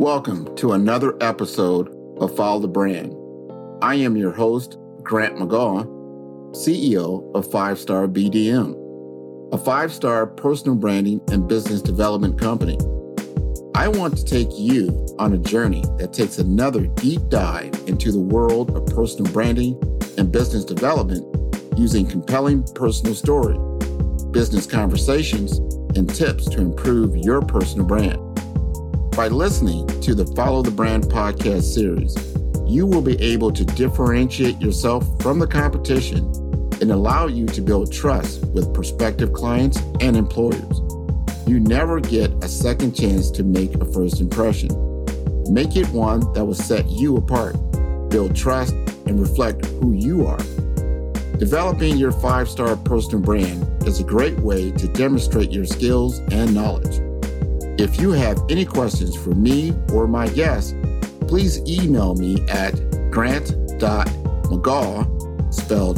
Welcome to another episode of Follow the Brand. I am your host, Grant McGaw, CEO of 5-Star BDM, a 5-star personal branding and business development company. I want to take you on a journey that takes another deep dive into the world of personal branding and business development using compelling personal story, business conversations, and tips to improve your personal brand. By listening to the Follow the Brand podcast series, you will be able to differentiate yourself from the competition and allow you to build trust with prospective clients and employers. You never get a second chance to make a first impression. Make it one that will set you apart, build trust, and reflect who you are. Developing your 5-star personal brand is a great way to demonstrate your skills and knowledge. If you have any questions for me or my guests, please email me at grant.mcgaugh, spelled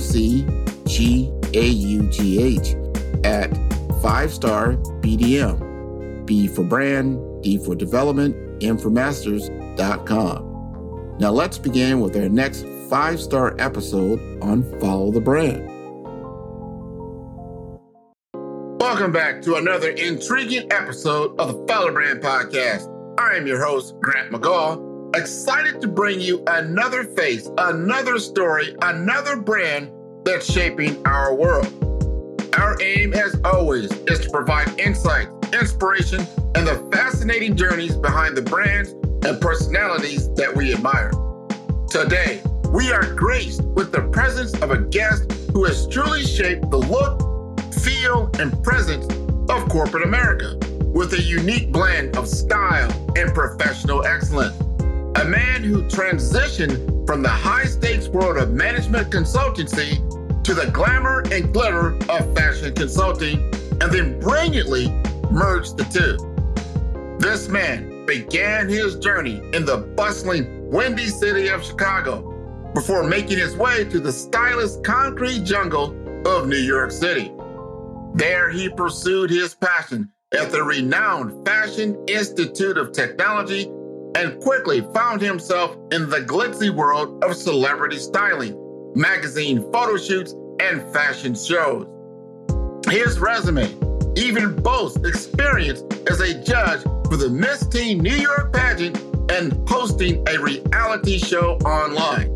M-C-G-A-U-G-H, at 5-star BDM, B for brand, D for development, M for masters.com. Now let's begin with our next 5-star episode on Follow the Brand. Welcome back to another intriguing episode of the Follow the Brand podcast. I am your host, Grant McGaugh, excited to bring you another face, another story, another brand that's shaping our world. Our aim, as always, is to provide insight, inspiration, and the fascinating journeys behind the brands and personalities that we admire. Today, we are graced with the presence of a guest who has truly shaped the look, feel, and presence of corporate America with a unique blend of style and professional excellence. A man who transitioned from the high-stakes world of management consultancy to the glamour and glitter of fashion consulting, and then brilliantly merged the two. This man began his journey in the bustling, windy city of Chicago before making his way to the stylish concrete jungle of New York City. There he pursued his passion at the renowned Fashion Institute of Technology and quickly found himself in the glitzy world of celebrity styling, magazine photo shoots, and fashion shows. His resume even boasts experience as a judge for the Miss Teen New York pageant and hosting a reality show online.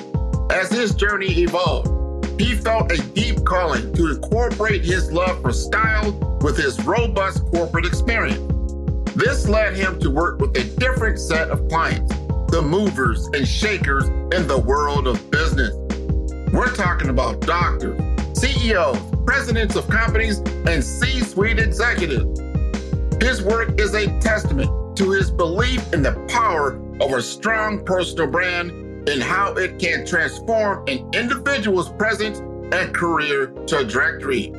As his journey evolved, he felt a deep calling to incorporate his love for style with his robust corporate experience. This led him to work with a different set of clients, the movers and shakers in the world of business. We're talking about doctors, CEOs, presidents of companies, and C-suite executives. His work is a testament to his belief in the power of a strong personal brand and how it can transform an individual's presence and career trajectory.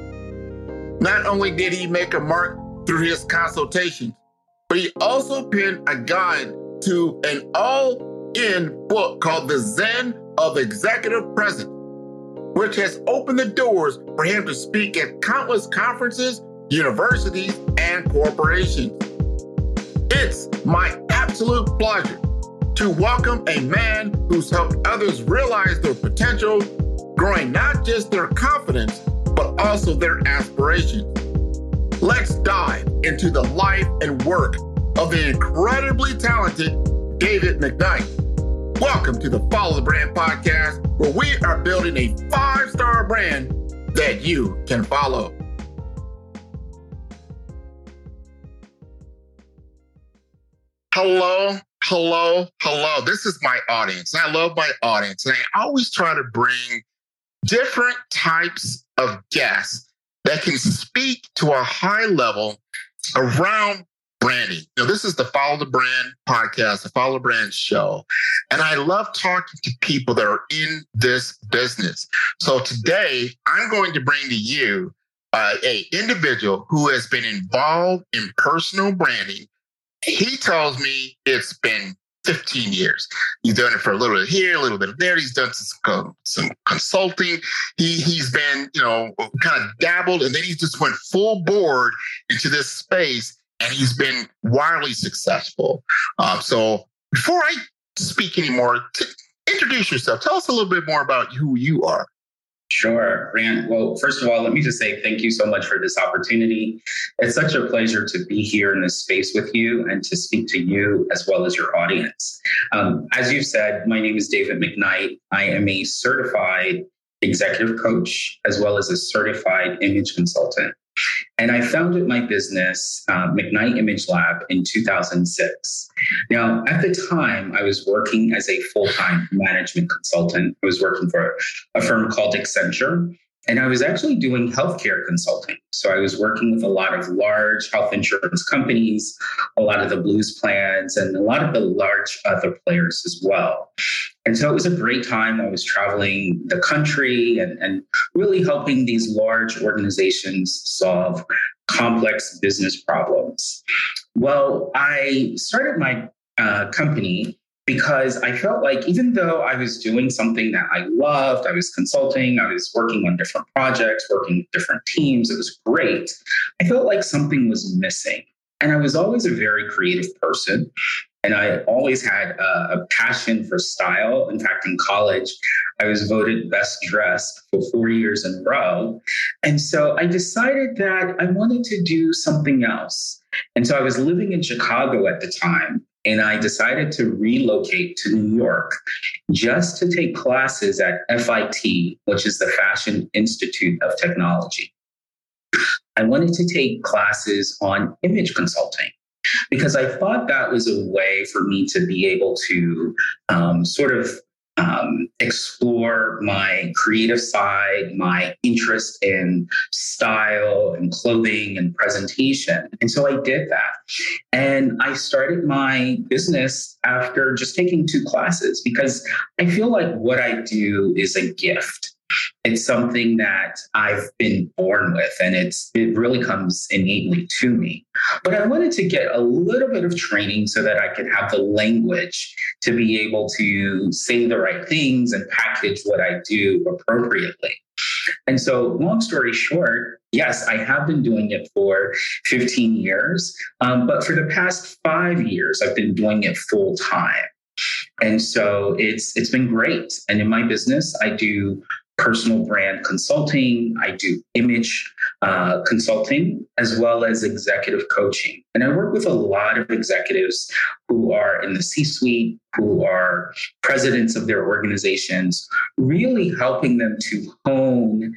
Not only did he make a mark through his consultations, but he also penned a guide to an all-in book called The Zen of Executive Presence, which has opened the doors for him to speak at countless conferences, universities, and corporations. It's my absolute pleasure to welcome a man who's helped others realize their potential, growing not just their confidence, but also their aspirations. Let's dive into the life and work of the incredibly talented David McKnight. Welcome to the Follow the Brand podcast, where we are building a 5-star brand that you can follow. Hello. This is my audience. I love my audience. And I always try to bring different types of guests that can speak to a high level around branding. This is the Follow the Brand podcast, the Follow the Brand show. And I love talking to people that are in this business. So today, I'm going to bring to you an individual who has been involved in personal branding. He tells me it's been 15 years. He's done it for a little bit here, a little bit there. He's done some consulting. He's been, kind of dabbled, and then he just went full board into this space. and he's been wildly successful. So before I speak anymore, introduce yourself. Tell us a little bit more about who you are. Sure, Grant. Well, first of all, let me just say thank you so much for this opportunity. It's such a pleasure to be here in this space with you and to speak to you as well as your audience. As you said, my name is David McKnight. I am a certified executive coach as well as a certified image consultant. And I founded my business, McKnight Image Lab, in 2006. Now, at the time, I was working as a full-time management consultant. I was working for a firm called Accenture, and I was actually doing healthcare consulting. So I was working with a lot of large health insurance companies, a lot of the Blues plans, and a lot of the large other players as well. And so it was a great time. I was traveling the country and really helping these large organizations solve complex business problems. Well, I started my company because I felt like even though I was doing something that I loved, I was consulting, I was working on different projects, working with different teams, it was great. I felt like something was missing. And I was always a very creative person. And I always had a passion for style. In fact, in college, I was voted best dressed for 4 years in a row. And so I decided that I wanted to do something else. And so I was living in Chicago at the time, and I decided to relocate to New York just to take classes at FIT, which is the Fashion Institute of Technology. I wanted to take classes on image consulting, because I thought that was a way for me to be able to explore my creative side, my interest in style and clothing and presentation. And so I did that. And I started my business after just taking 2 classes, because I feel like what I do is a gift. It's something that I've been born with, and it really comes innately to me. But I wanted to get a little bit of training so that I could have the language to be able to say the right things and package what I do appropriately. And so, long story short, yes, I have been doing it for 15 years, but for the past 5 years, I've been doing it full time. And so it's been great. And in my business, I do personal brand consulting, I do image consulting, as well as executive coaching. And I work with a lot of executives who are in the C-suite, who are presidents of their organizations, really helping them to hone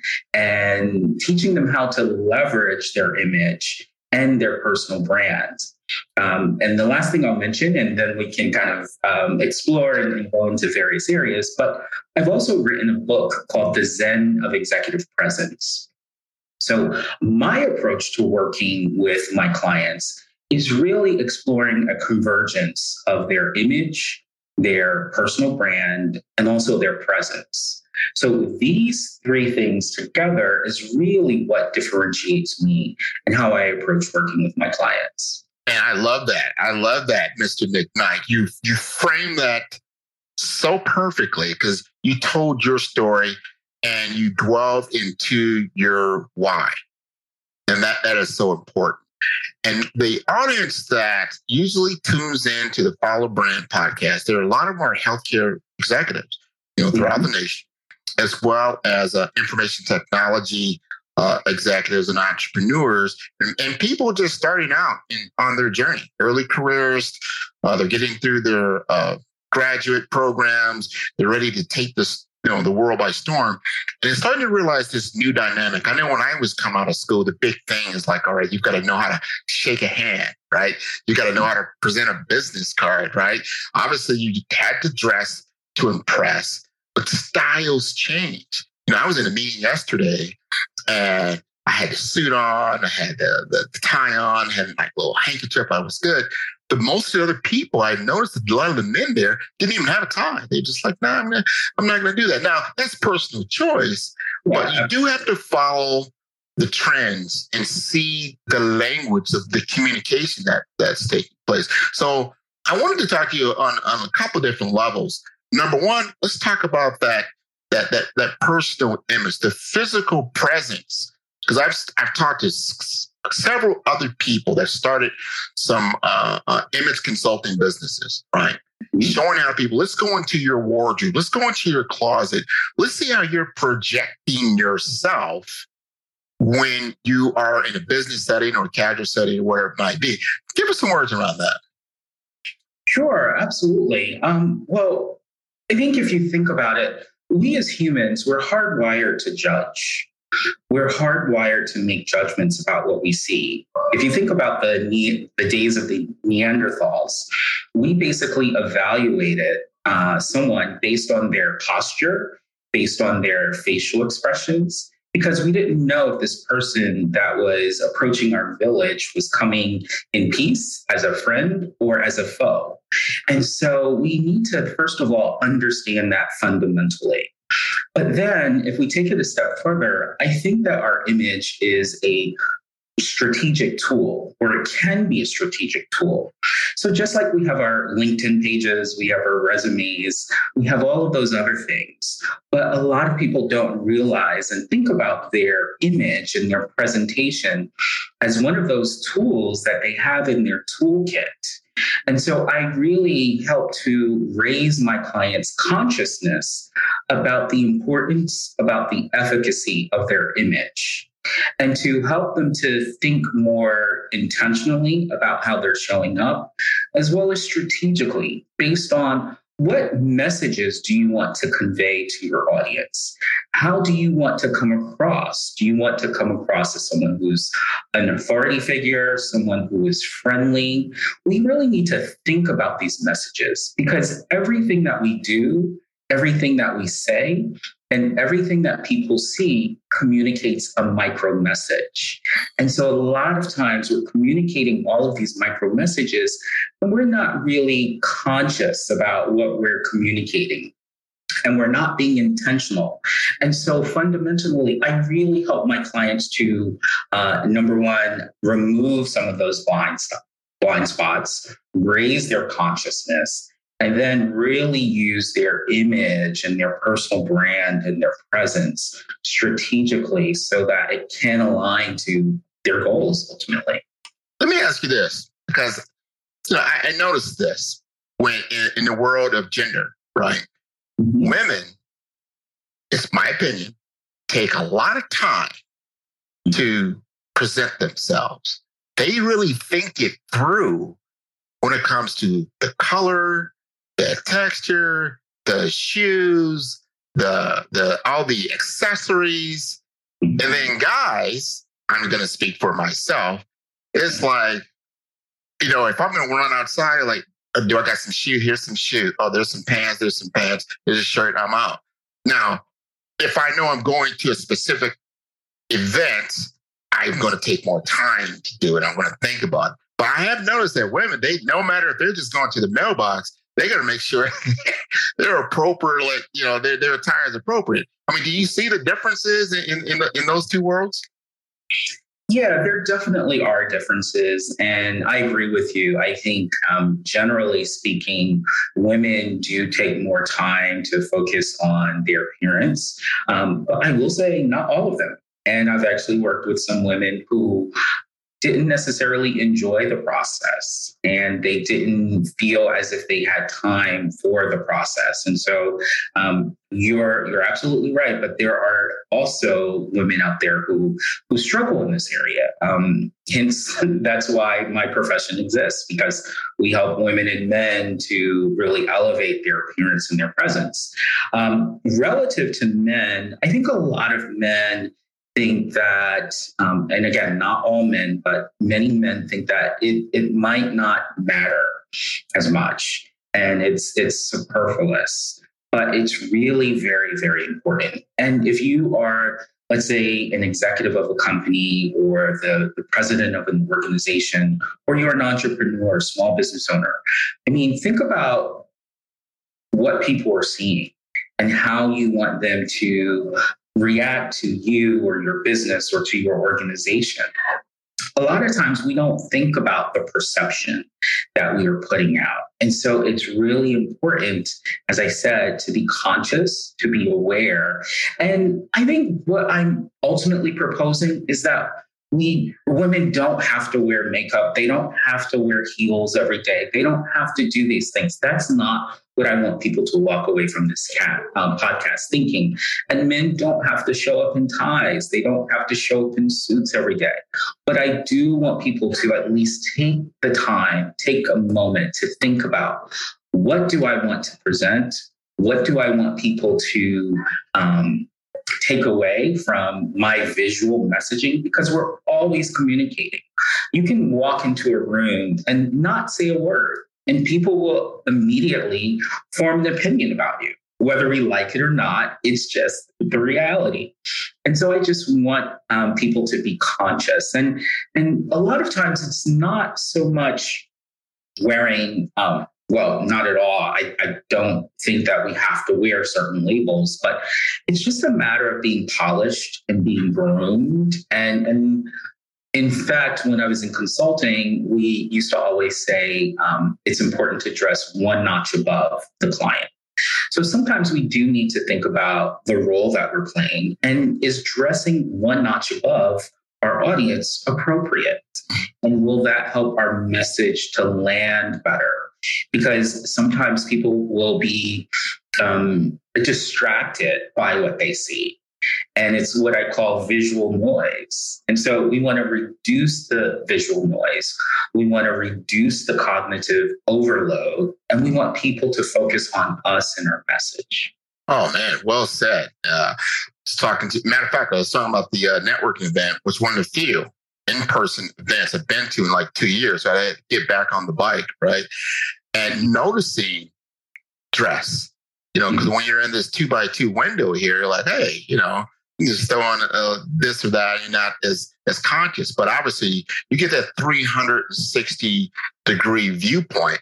and teaching them how to leverage their image and their personal brands. And the last thing I'll mention, and then we can kind of explore and go into various areas, but I've also written a book called The Zen of Executive Presence. So my approach to working with my clients is really exploring a convergence of their image, their personal brand, and also their presence. So these 3 things together is really what differentiates me and how I approach working with my clients. And I love that. I love that, Mr. McKnight. You framed that so perfectly, because you told your story and you dwelled into your why. And that is so important. And the audience that usually tunes into the Follow Brand podcast, there are a lot of our healthcare executives, throughout the nation, as well as information technology executives and entrepreneurs, and people just starting out on their journey, early careers. They're getting through their graduate programs. They're ready to take this, the world by storm. And it's starting to realize this new dynamic. I know when I was come out of school, the big thing is like, all right, you've got to know how to shake a hand, right? You got to know how to present a business card, right? Obviously, you had to dress to impress, but styles change. I was in a meeting yesterday, and I had the suit on, I had the tie on, had my little handkerchief. I was good. But most of the other people, I noticed that a lot of the men there didn't even have a tie. They're just like, I'm not going to do that. Now, that's personal choice, but you do have to follow the trends and see the language of the communication that's taking place. So I wanted to talk to you on a couple of different levels. Number one, let's talk about that personal image, the physical presence. Because I've talked to several other people that started some image consulting businesses, right? Showing how people, let's go into your wardrobe, let's go into your closet, let's see how you're projecting yourself when you are in a business setting or a casual setting or whatever it might be. Give us some words around that. Sure, absolutely. Well, I think if you think about it, we as humans, we're hardwired to judge. We're hardwired to make judgments about what we see. If you think about the days of the Neanderthals, we basically evaluated someone based on their posture, based on their facial expressions, because we didn't know if this person that was approaching our village was coming in peace, as a friend, or as a foe. And so we need to, first of all, understand that fundamentally. But then if we take it a step further, I think that our image is a strategic tool, or it can be a strategic tool. So just like we have our LinkedIn pages, we have our resumes, we have all of those other things. But a lot of people don't realize and think about their image and their presentation as one of those tools that they have in their toolkit. And so I really help to raise my clients' consciousness about the importance, about the efficacy of their image, and to help them to think more intentionally about how they're showing up, as well as strategically based on what messages do you want to convey to your audience? How do you want to come across? Do you want to come across as someone who's an authority figure, someone who is friendly? We really need to think about these messages, because everything that we do, everything that we say, and everything that people see communicates a micro message. And so a lot of times we're communicating all of these micro messages, and we're not really conscious about what we're communicating. And we're not being intentional. And so fundamentally, I really help my clients to, number one, remove some of those blind spots, raise their consciousness, and then really use their image and their personal brand and their presence strategically so that it can align to their goals ultimately. Let me ask you this, because I noticed this when in the world of gender, right? Mm-hmm. Women, it's my opinion, take a lot of time to present themselves. They really think it through when it comes to the color, the texture, the shoes, the all the accessories. And then guys, I'm going to speak for myself. It's like, if I'm going to run outside, like, do I got some shoe? Here's some shoe. Oh, there's some pants. There's some pants. There's a shirt. I'm out. Now, if I know I'm going to a specific event, I'm going to take more time to do it. I'm going to think about it. But I have noticed that women, no matter if they're just going to the mailbox, they got to make sure they're appropriate. Like, their attire is appropriate. I mean, do you see the differences in those two worlds? Yeah, there definitely are differences. And I agree with you. I think generally speaking, women do take more time to focus on their appearance. But I will say not all of them. And I've actually worked with some women who didn't necessarily enjoy the process, and they didn't feel as if they had time for the process. And so you're absolutely right. But there are also women out there who struggle in this area. Hence, that's why my profession exists, because we help women and men to really elevate their appearance and their presence. Relative to men, I think a lot of men think that, and again, not all men, but many men think that it might not matter as much, and it's superfluous, but it's really very, very important. And if you are, let's say, an executive of a company or the president of an organization, or you're an entrepreneur, small business owner, I mean, think about what people are seeing and how you want them to react to you or your business or to your organization. A lot of times we don't think about the perception that we are putting out. And so it's really important, as I said, to be conscious, to be aware. And I think what I'm ultimately proposing is that Women don't have to wear makeup. They don't have to wear heels every day. They don't have to do these things. That's not what I want people to walk away from this podcast thinking. And men don't have to show up in ties. They don't have to show up in suits every day. But I do want people to at least take the time, take a moment to think about, what do I want to present? What do I want people to take away from my visual messaging? Because we're always communicating. You can walk into a room and not say a word, and people will immediately form an opinion about you. Whether we like it or not, it's just the reality. And so I just want people to be conscious. And a lot of times it's not so much wearing, well, not at all. I don't think that we have to wear certain labels, but it's just a matter of being polished and being groomed. And in fact, when I was in consulting, we used to always say it's important to dress one notch above the client. So sometimes we do need to think about the role that we're playing, and is dressing one notch above our audience appropriate? And will that help our message to land better? Because sometimes people will be distracted by what they see. And it's what I call visual noise. And so we want to reduce the visual noise. We want to reduce the cognitive overload. And we want people to focus on us and our message. Oh, man, well said. Matter of fact, I was talking about the networking event, which one of the few in-person events I've been to in like 2 years. So I had to get back on the bike, right? And noticing dress. Because when you're in this 2x2 window here, you're like, hey, you just throw on this or that. You're not as conscious. But obviously, you get that 360-degree viewpoint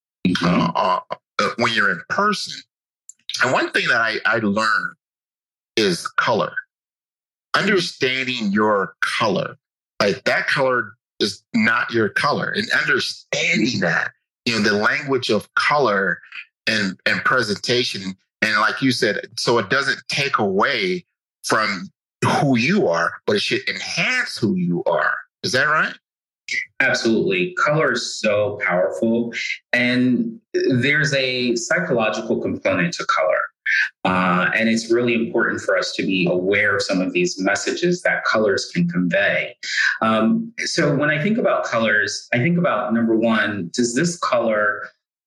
when you're in person. And one thing that I learned is color. Understanding your color. Like, that color is not your color. And understanding that, the language of color and presentation. And like you said, so it doesn't take away from who you are, but it should enhance who you are. Is that right? Absolutely. Color is so powerful. And there's a psychological component to color. And it's really important for us to be aware of some of these messages that colors can convey. So when I think about colors, I think about, number one, does this color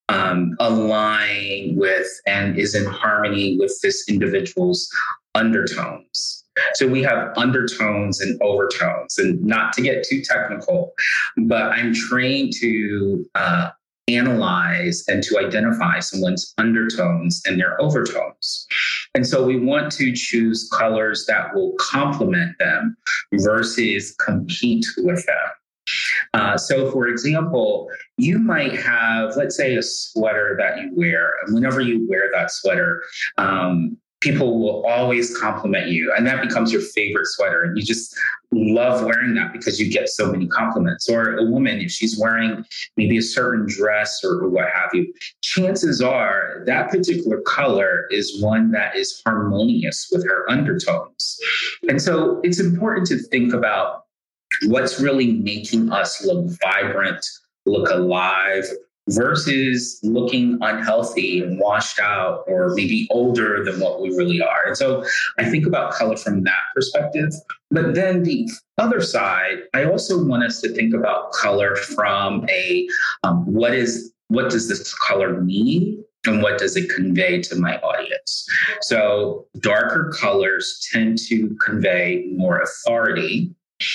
align with and is in harmony with this individual's undertones? So we have undertones and overtones, and not to get too technical, but I'm trained to analyze and to identify someone's undertones and their overtones. And so we want to choose colors that will complement them versus compete with them. So for example, you might have, let's say, a sweater that you wear, and whenever you wear that sweater, people will always compliment you, and that becomes your favorite sweater. And you just love wearing that because you get so many compliments. Or a woman, if she's wearing maybe a certain dress or what have you, chances are that particular color is one that is harmonious with her undertones. And so it's important to think about what's really making us look vibrant, look alive, versus looking unhealthy and washed out, or maybe older than what we really are. And so I think about color from that perspective. But then the other side, I also want us to think about color from a what does this color mean? And what does it convey to my audience? So darker colors tend to convey more authority,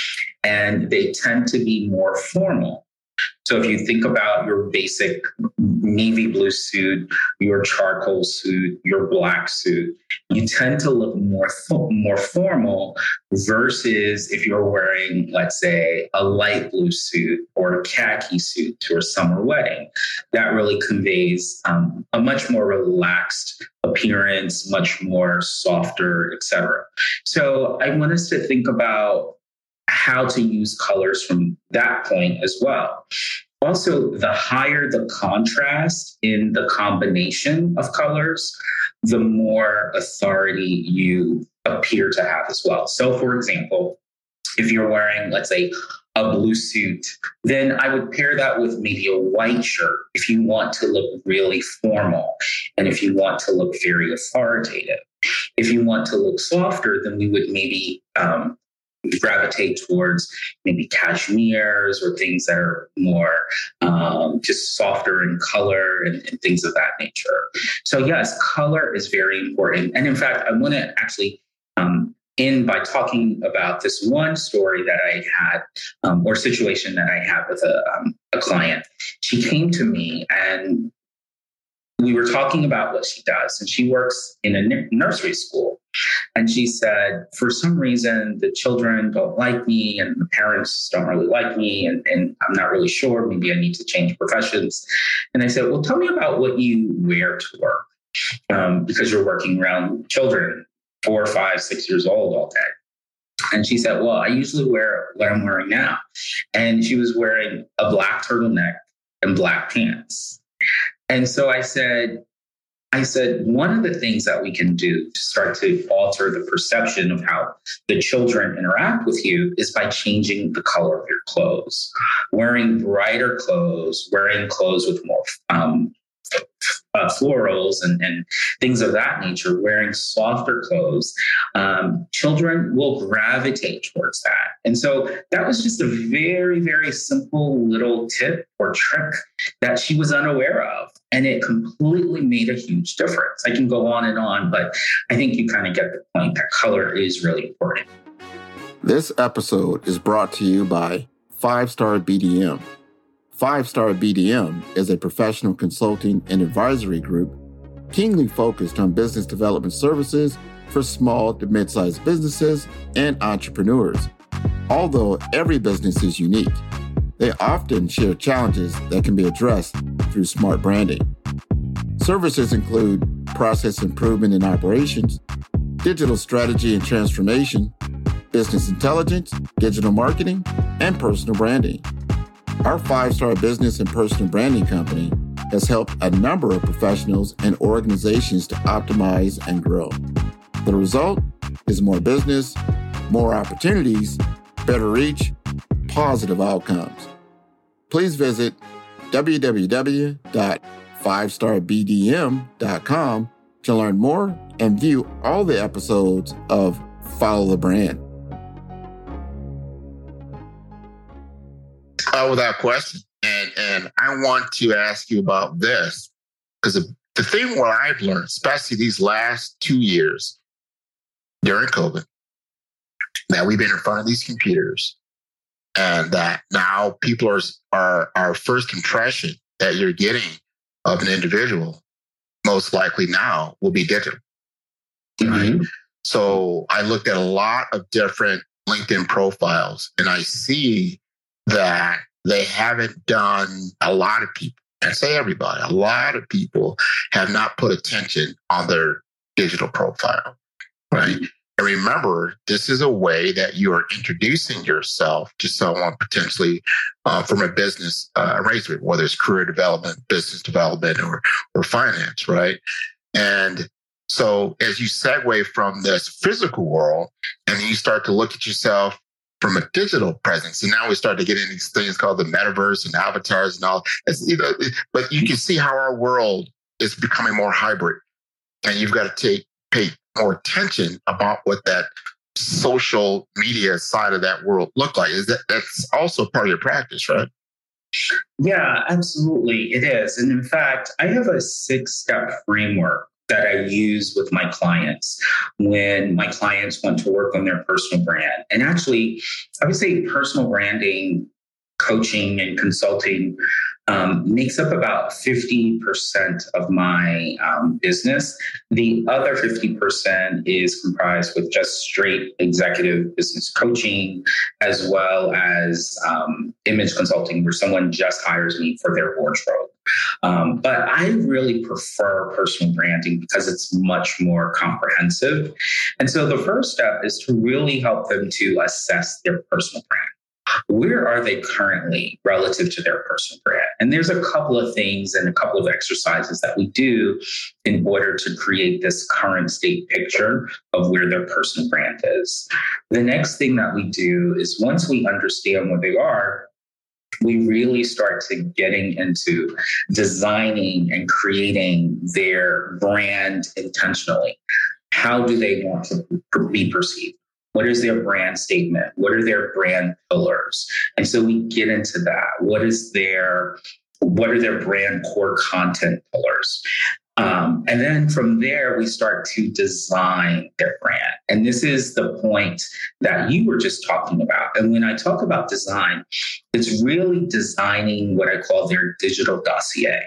and they tend to be more formal. So if you think about your basic navy blue suit, your charcoal suit, your black suit, you tend to look more formal versus if you're wearing, let's say, a light blue suit or a khaki suit to a summer wedding. That really conveys a much more relaxed appearance, much more softer, etc. So I want us to think about how to use colors from that point as well. Also, the higher the contrast in the combination of colors, the more authority you appear to have as well. So, for example, If you're wearing, let's say, a blue suit, then I would pair that with maybe a white shirt if you want to look really formal and if you want to look very authoritative. If you want to look softer, then we would maybe gravitate towards maybe cashmeres or things that are more just softer in color and things of that nature. So yes, color is very important. And in fact, I want to actually end by talking about this one story that I had or situation that I had with a client. She came to me and we were talking about what she does, and she works in a nursery school. And she said, for some reason, the children don't like me and the parents don't really like me. And I'm not really sure. Maybe I need to change professions. And I said, well, tell me about what you wear to work because you're working around children 4, 5, 6 years old all day. And she said, well, I usually wear what I'm wearing now. And she was wearing a black turtleneck and black pants. And so I said, one of the things that we can do to start to alter the perception of how the children interact with you is by changing the color of your clothes, wearing brighter clothes, wearing clothes with more florals and things of that nature, wearing softer clothes. Children will gravitate towards that. And so that was just a very, very simple little tip or trick that she was unaware of. And it completely made a huge difference. I can go on, but I think you kind of get the point that color is really important. This episode is brought to you by 5-Star BDM. 5-Star BDM is a professional consulting and advisory group keenly focused on business development services for small to mid-sized businesses and entrepreneurs. Although every business is unique, they often share challenges that can be addressed through smart branding. Services include process improvement in operations, digital strategy and transformation, business intelligence, digital marketing, and personal branding. Our 5-Star Business and Personal Branding Company has helped a number of professionals and organizations to optimize and grow. The result is more business, more opportunities, better reach, positive outcomes. Please visit www.5starbdm.com to learn more and view all the episodes of Follow the Brand. Without question. And I want to ask you about this, because the thing what I've learned, especially these last 2 years during COVID, that we've been in front of these computers, and that now people are our first impression that you're getting of an individual, most likely now will be digital. Mm-hmm. Right? So I looked at a lot of different LinkedIn profiles, and I see that they haven't done, a lot of people, I say everybody, a lot of people have not put attention on their digital profile, right? And remember, this is a way that you are introducing yourself to someone potentially from a business arrangement, whether it's career development, business development, or finance, right? And so as you segue from this physical world and you start to look at yourself from a digital presence, and now we start to get into these things called the metaverse and avatars and all. But you can see how our world is becoming more hybrid, and you've got to pay more attention about what that social media side of that world look like. That's also part of your practice, right? Yeah, absolutely, it is. And in fact, I have a 6-step framework that I use with my clients when my clients want to work on their personal brand. And actually, I would say personal branding, coaching, and consulting makes up about 50% of my business. The other 50% is comprised with just straight executive business coaching, as well as image consulting, where someone just hires me for their wardrobe. But I really prefer personal branding because it's much more comprehensive. And so the first step is to really help them to assess their personal brand. where are they currently relative to their personal brand? And there's a couple of things and a couple of exercises that we do in order to create this current state picture of where their personal brand is. The next thing that we do is once we understand where they are, we really start to getting into designing and creating their brand intentionally. How do they want to be perceived? What is their brand statement? What are their brand pillars? And so we get into that. What are their brand core content pillars? And then from there, we start to design their brand. And this is the point that you were just talking about. And when I talk about design, it's really designing what I call their digital dossier.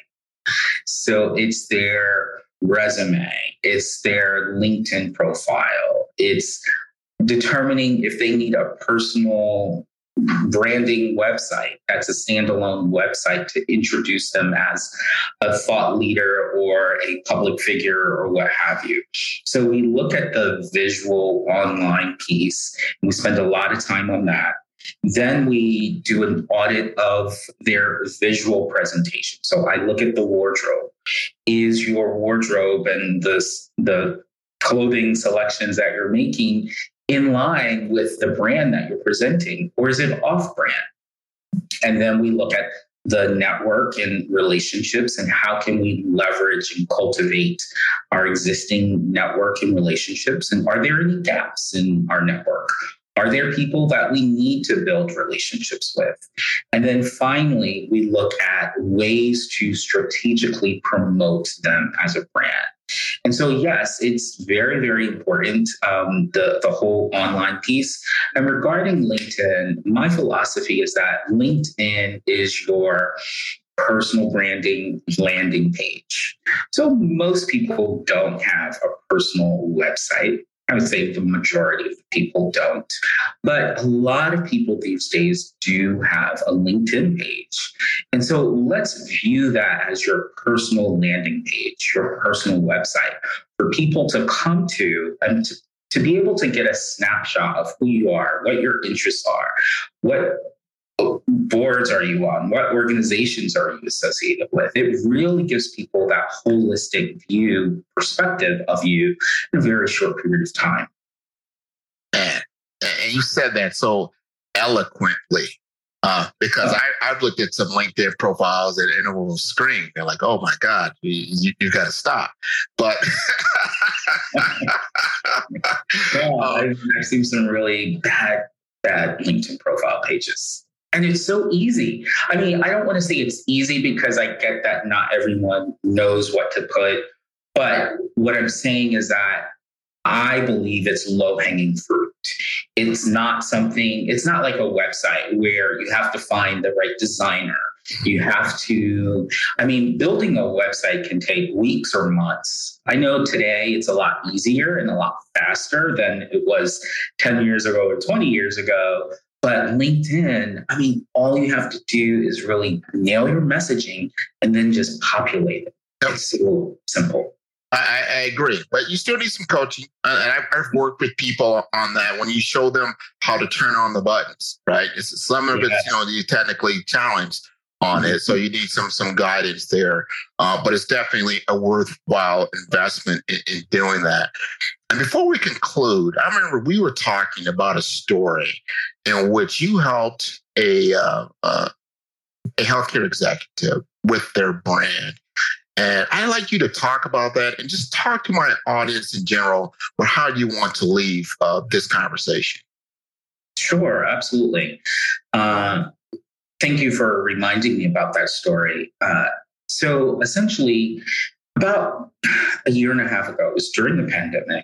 So it's their resume, it's their LinkedIn profile, it's determining if they need a personal branding website that's a standalone website to introduce them as a thought leader or a public figure or what have you. So we look at the visual online piece, and we spend a lot of time on that. Then we do an audit of their visual presentation. So I look at the wardrobe. Is your wardrobe and the clothing selections that you're making in line with the brand that you're presenting, or is it off brand? And then we look at the network and relationships and how can we leverage and cultivate our existing network and relationships? And are there any gaps in our network? Are there people that we need to build relationships with? And then finally, we look at ways to strategically promote them as a brand. And so, yes, it's very, very important, the whole online piece. And regarding LinkedIn, my philosophy is that LinkedIn is your personal branding landing page. So most people don't have a personal website. I would say the majority of people don't. But a lot of people these days do have a LinkedIn page. And so let's view that as your personal landing page, your personal website for people to come to and to be able to get a snapshot of who you are, what your interests are, what boards are you on, what organizations are you associated with. It really gives people that holistic view, perspective of you in a very short period of time. And you said that so eloquently, because I've looked at some LinkedIn profiles and it will scream. They're like, oh my God, you got to stop. But I've seen some really bad LinkedIn profile pages. And it's so easy. I mean, I don't want to say it's easy because I get that not everyone knows what to put. But what I'm saying is that I believe it's low-hanging fruit. It's not like a website where you have to find the right designer. You have to, building a website can take weeks or months. I know today it's a lot easier and a lot faster than it was 10 years ago or 20 years ago. But LinkedIn, all you have to do is really nail your messaging and then just populate it. Yep. It's so simple. I agree, but you still need some coaching. And I've worked with people on that when you show them how to turn on the buttons, right? Some of it's, you're technically challenged on it. So you need some guidance there. But it's definitely a worthwhile investment in doing that. And before we conclude, I remember we were talking about a story in which you helped a healthcare executive with their brand. And I'd like you to talk about that and just talk to my audience in general about how you want to leave this conversation. Sure, absolutely. Thank you for reminding me about that story. So essentially, about a year and a half ago, it was during the pandemic,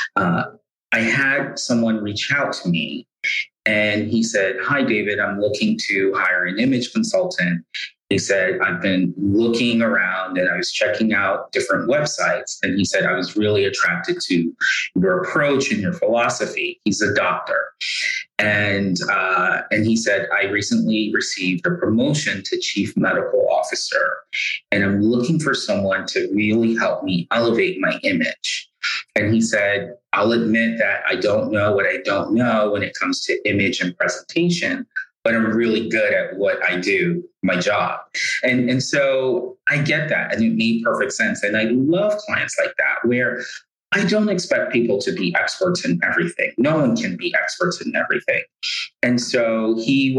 I had someone reach out to me and he said, "Hi, David, I'm looking to hire an image consultant." He said, "I've been looking around and I was checking out different websites." And he said, "I was really attracted to your approach and your philosophy." He's a doctor. And he said, "I recently received a promotion to chief medical officer, and I'm looking for someone to really help me elevate my image." And he said, "I'll admit that I don't know what I don't know when it comes to image and presentation, but I'm really good at what I do, my job. And so I get that, and it made perfect sense. And I love clients like that, where I don't expect people to be experts in everything. No one can be experts in everything. And so he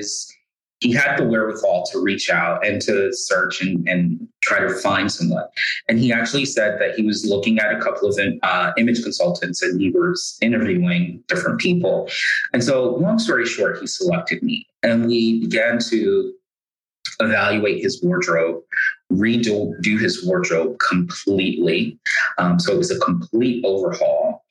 had the wherewithal to reach out and to search and try to find someone. And he actually said that he was looking at a couple of image consultants, and he was interviewing different people. And so long story short, he selected me, and we began to evaluate his wardrobe, redo his wardrobe completely. So it was a complete overhaul,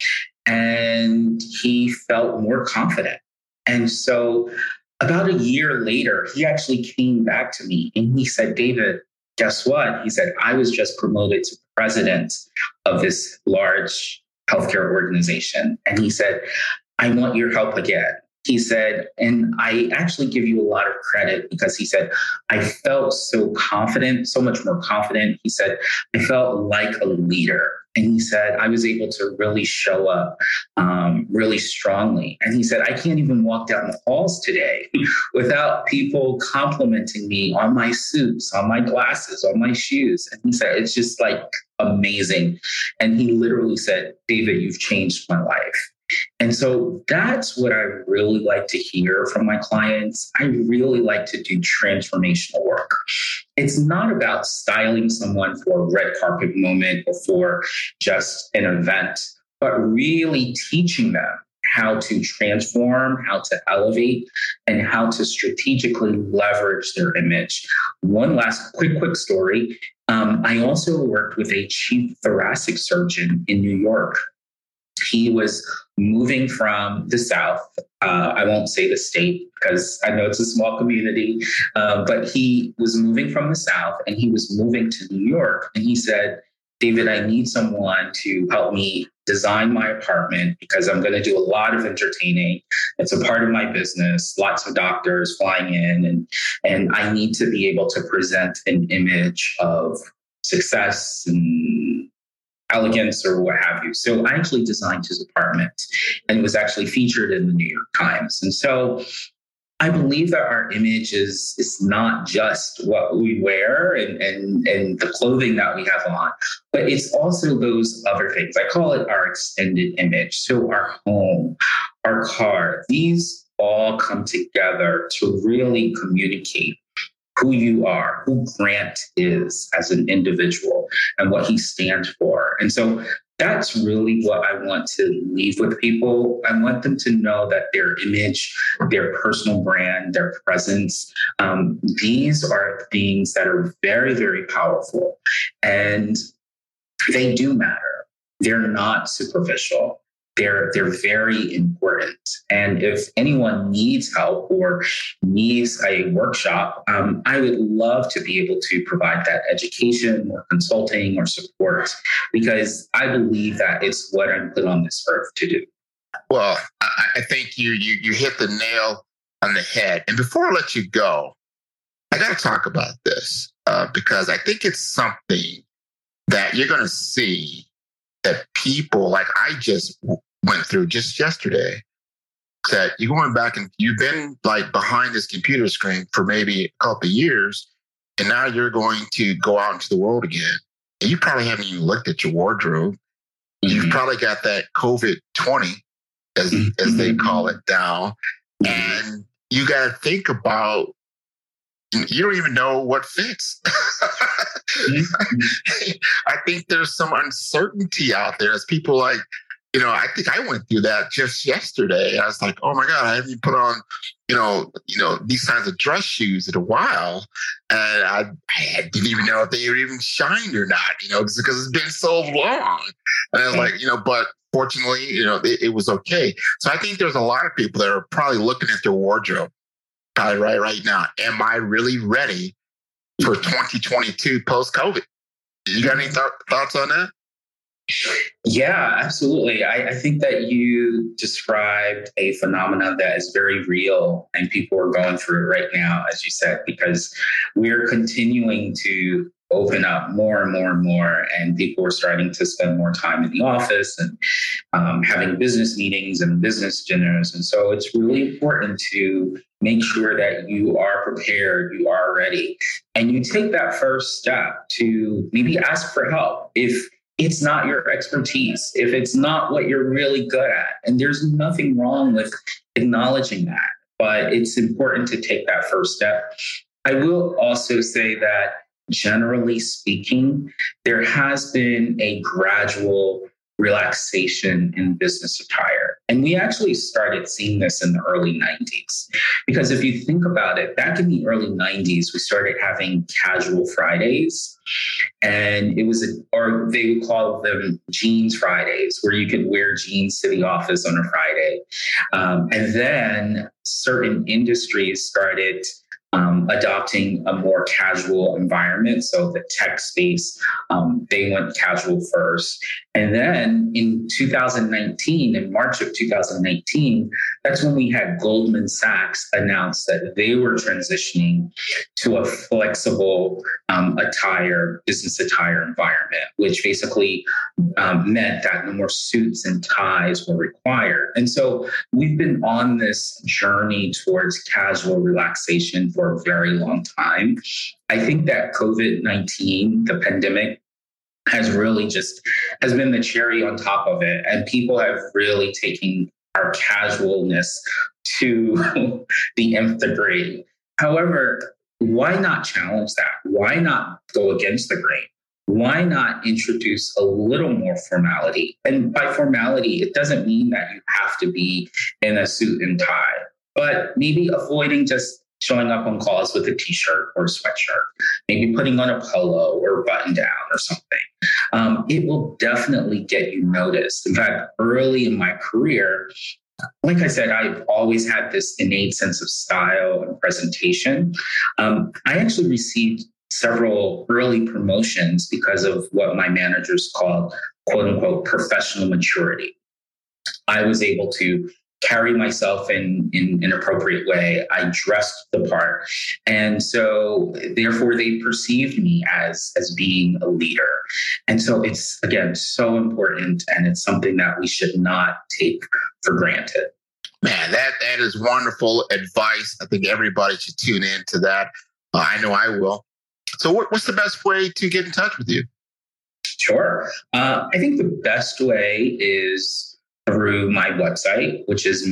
and he felt more confident. And so about a year later, he actually came back to me and he said, David, guess what? He said, I was just promoted to president of this large healthcare organization. And he said, I want your help again. He said, and I actually give you a lot of credit, because he said, I felt so confident, so much more confident. He said, I felt like a leader. And he said, I was able to really show up really strongly. And he said, I can't even walk down the halls today without people complimenting me on my suits, on my glasses, on my shoes. And he said, it's just like amazing. And he literally said, David, you've changed my life. And so that's what I really like to hear from my clients. I really like to do transformational work. It's not about styling someone for a red carpet moment or for just an event, but really teaching them how to transform, how to elevate, and how to strategically leverage their image. One last quick story. I also worked with a chief thoracic surgeon in New York. He was moving from the South. I won't say the state because I know it's a small community, but he was moving from the South and he was moving to New York. And he said, David, I need someone to help me design my apartment because I'm going to do a lot of entertaining. It's a part of my business, lots of doctors flying in, and I need to be able to present an image of success and elegance or what have you. So I actually designed his apartment, and it was actually featured in the New York Times. And so I believe that our image is not just what we wear and the clothing that we have on, but it's also those other things. I call it our extended image. So our home, our car, these all come together to really communicate who you are, who Grant is as an individual, and what he stands for. And so that's really what I want to leave with people. I want them to know that their image, their personal brand, their presence, these are things that are very, very powerful. And they do matter. They're not superficial. They're very important. And if anyone needs help or needs a workshop, I would love to be able to provide that education or consulting or support, because I believe that it's what I'm put on this earth to do. Well, I think you hit the nail on the head. And before I let you go, I got to talk about this because I think it's something that you're going to see that people like I just went through just yesterday, that you're going back and you've been like behind this computer screen for maybe a couple of years, and now you're going to go out into the world again. And you probably haven't even looked at your wardrobe. Mm-hmm. You've probably got that COVID-20, as they call it now. And you got to think about, you don't even know what fits. I think there's some uncertainty out there as people like, I think I went through that just yesterday. I was like, oh my God, I haven't put on, these kinds of dress shoes in a while. And I didn't even know if they were even shined or not, because it's been so long. And I was like, but fortunately, it was okay. So I think there's a lot of people that are probably looking at their wardrobe probably right now. Am I really ready for 2022 post-COVID? You got any thoughts on that? Yeah, absolutely. I think that you described a phenomenon that is very real and people are going through right now, as you said, because we're continuing to open up more and more and more, and people are starting to spend more time in the office and having business meetings and business dinners. And so it's really important to make sure that you are prepared, you are ready, and you take that first step to maybe ask for help if it's not your expertise, if it's not what you're really good at. And there's nothing wrong with acknowledging that, but it's important to take that first step. I will also say that generally speaking, there has been a gradual relaxation in business attire. And we actually started seeing this in the early 90s. Because if you think about it, back in the early 90s, we started having casual Fridays. And it was, or they would call them jeans Fridays, where you could wear jeans to the office on a Friday. And then certain industries started adopting a more casual environment. So the tech space, they went casual first. And then in 2019, in March of 2019, that's when we had Goldman Sachs announce that they were transitioning to a flexible business attire environment, which basically meant that no more suits and ties were required. And so we've been on this journey towards casual relaxation for a very long time. I think that COVID-19, the pandemic, has been the cherry on top of it. And people have really taken our casualness to the nth degree. However, why not challenge that? Why not go against the grain? Why not introduce a little more formality? And by formality, it doesn't mean that you have to be in a suit and tie, but maybe avoiding just showing up on calls with a t-shirt or a sweatshirt, maybe putting on a polo or a button down or something. It will definitely get you noticed. In fact, early in my career, like I said, I've always had this innate sense of style and presentation. I actually received several early promotions because of what my managers called, quote unquote, professional maturity. I was able to carry myself in an appropriate way. I dressed the part. And so therefore they perceived me as being a leader. And so it's, again, so important. And it's something that we should not take for granted. Man, that is wonderful advice. I think everybody should tune in to that. I know I will. So what's the best way to get in touch with you? Sure. I think the best way is through my website, which is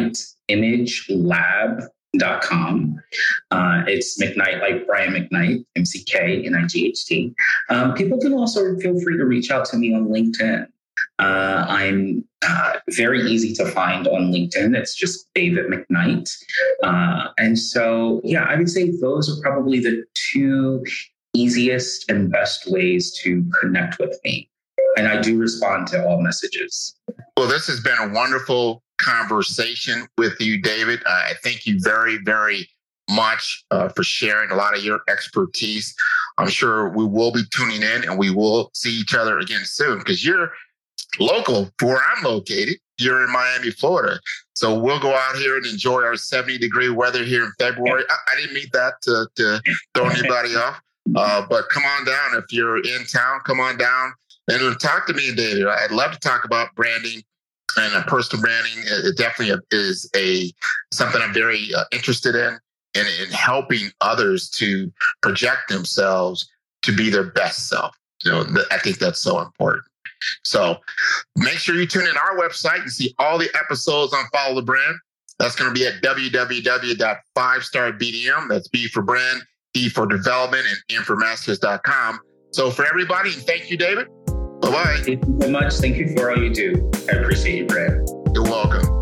McKnight.imagelab.com. It's McKnight, like Brian McKnight, McKnight. People can also feel free to reach out to me on LinkedIn. I'm very easy to find on LinkedIn. It's just David McKnight. And so, yeah, I would say those are probably the two easiest and best ways to connect with me. And I do respond to all messages. Well, this has been a wonderful conversation with you, David. I thank you very, very much for sharing a lot of your expertise. I'm sure we will be tuning in and we will see each other again soon because you're local to where I'm located. You're in Miami, Florida. So we'll go out here and enjoy our 70-degree weather here in February. I didn't mean that to throw anybody off. But come on down. If you're in town, come on down. And talk to me, David. I'd love to talk about branding and personal branding. It definitely is something I'm very interested in helping others to project themselves to be their best self. I think that's so important. So make sure you tune in our website and see all the episodes on Follow the Brand. That's going to be at www.5starbdm. That's B for brand, D for development, and M for masters.com. So for everybody, thank you, David. Bye-bye. Thank you so much. Thank you for all you do. I appreciate you, Brad. You're welcome.